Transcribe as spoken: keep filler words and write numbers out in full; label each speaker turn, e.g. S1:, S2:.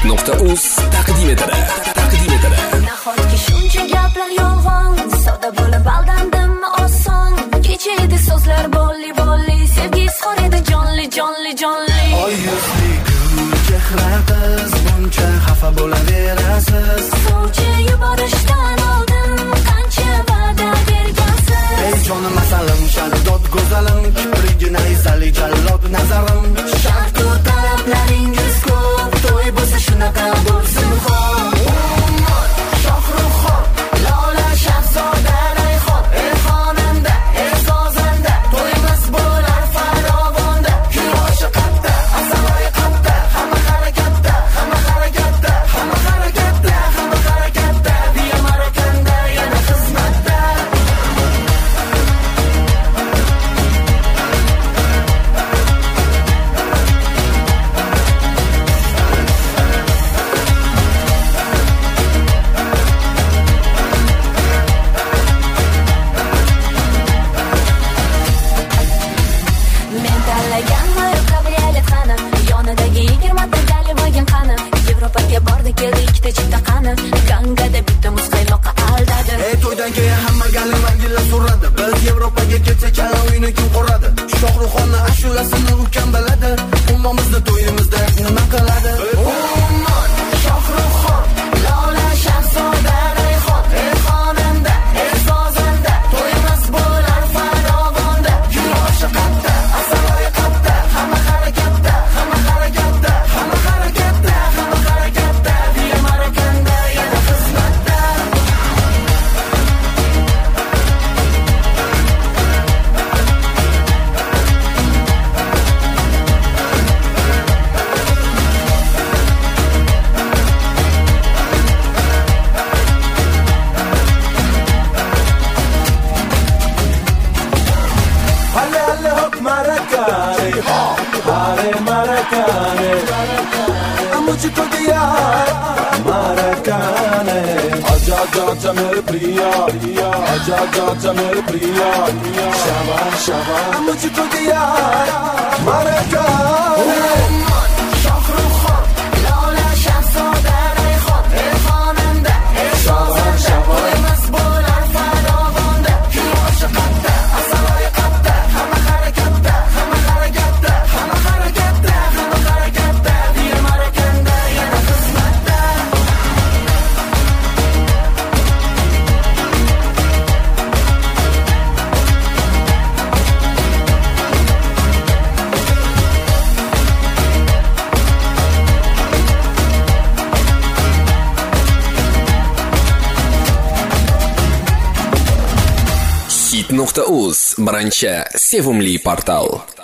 S1: nuqta uz taqdim etadi. Taqdim etadi.
S2: Nahotki shuncha gaplar yolg'on, soda bo'lib aldandimmi oson. Kecha edi so'zlar bolli bolli, sevgi izhor edi jonli jonli jonli.
S3: Oy yuzli gul chehra qiz, buncha xafa bo'laverasiz.
S2: Sovchi yuborishdan oldin qancha va'da bergansiz.
S3: Ey jonim masalim, shaddod go'zalim, kiprigina izali jallod nazarim.
S2: Shartu talablaringiz ko'p, to'y bo'lsa shunaqa bo'lsin xo'p. Ummat Shohruxxon, Lola Shahzoda Rayhon, ey xonanda, ey sozanda, to'yimiz bo'lar farovonda. Kiroshi qatta, asaloyi qatta, hamma harakatda, hamma harakatda, hamma harakatda, hamma harakatda, biya marakanda yana xizmatda. Men tanlagan mo'yib kabriolet qani, yonidagi yigirmata Volkswagen qani, Yevropaga bordi keldi ikkita chipta qani, Gangada bitta muzqaymoqqa aldadi.
S3: Ey to'ydan keyin hamma galin vangilla so'radi, biz Yevropaga ketsak chala uyni kim quradi? Shohruxxonni ashulasini u kim biladi? Ummamizni to'yimizda nima qiladi?
S2: Ummat Shohruxxon, Lola Shahzoda Rayhon, ey xonanda, ey sozanda, to'yimiz bo'lar farovonda. Kiroshi qatta, asaloyi qatta, hamma harakatda, hamma harakatda, hamma harakatda, hamma harakatda, biya marakanda yana xizmatda.
S4: Halle halle hop marakane, hare marakane, मुझको दिया marakane. आजा आजा आजा मेरे प्रिया, आजा आजा आजा मेरे प्रिया, शाबाश शाबाश मुझको दिया marakane.
S2: Ummat Shohruxxon, Lola Shahzoda Rayhon, ey xonanda, ey sozanda, to'yimiz bo'lar farovonda. Kiroshi qatta, asaloyi qatta, hamma harakatda, hamma harakatda, hamma harakatda, hamma harakatda, biya marakanda yana xizmatda.
S1: hit nuqta uz birinchi sevimli portal.